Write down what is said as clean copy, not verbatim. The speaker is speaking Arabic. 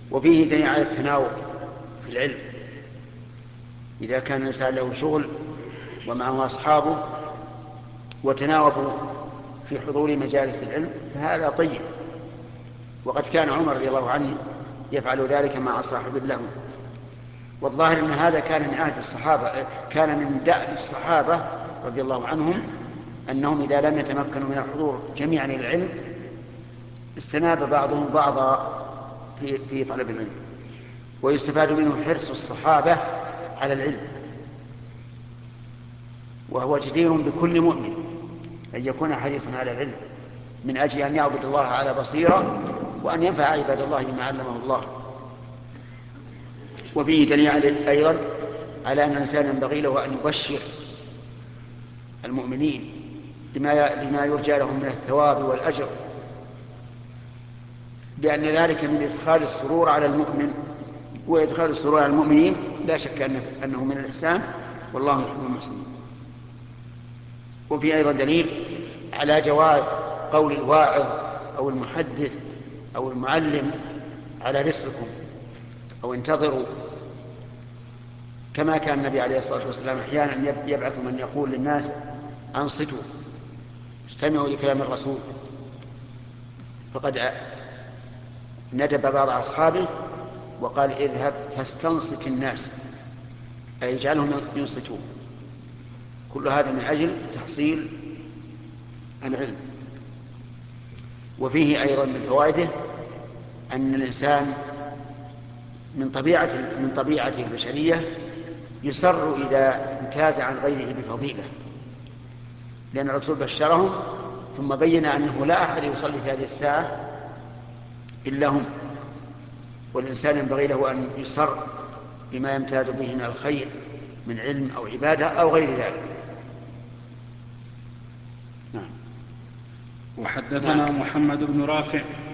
وفيه دليل على التناوب في العلم. إذا كان الإنسان له شغل ومعه أصحابه وتناوبوا في حضور مجالس العلم فهذا طيب. وقد كان عمر رضي الله عنه يفعل ذلك مع صاحب له. والظاهر أن هذا كان من عهد الصحابة، كان من دأب الصحابة رضي الله عنهم أنهم إذا لم يتمكنوا من الحضور جميعا إلى العلم استناب بعضهم بعضا في طلب العلم. ويستفاد منه حرص الصحابة على العلم، وهو جدير بكل مؤمن أن يكون حريصا على العلم من أجل أن يعبد الله على بصيرة وأن ينفع عباد الله بما علمه الله. وفيه دليل أيضا على أن الإنسان ينبغي له أن يبشر المؤمنين بما يرجى لهم من الثواب والأجر، لأن ذلك من إدخال السرور على المؤمن، وإدخال السرور على المؤمنين لا شك أنه من الإحسان، والله يحب المحسنين. وفي أيضا دليل على جواز قول الواعظ أو المحدث أو المعلم على رسلكم أو انتظروا، كما كان النبي عليه الصلاة والسلام أحيانا يبعث من يقول للناس أنصتوا استمعوا لكلام الرسول، فقد ندب بعض أصحابه وقال اذهب فاستنصت الناس، أي اجعلهم ينصتون. كل هذا من أجل تحصيل العلم. وفيه أيضا من فوائده أن الإنسان من طبيعته البشرية يسر إذا امتاز عن غيره بفضيلة، لأن الرسول بشرهم ثم بين أنه لا أحد يصلي في هذه الساعة إلا هم، والإنسان ينبغي له أن يسر بما يمتاز به من الخير من علم أو عبادة أو غير ذلك. نعم. وحدثنا محمد بن رافع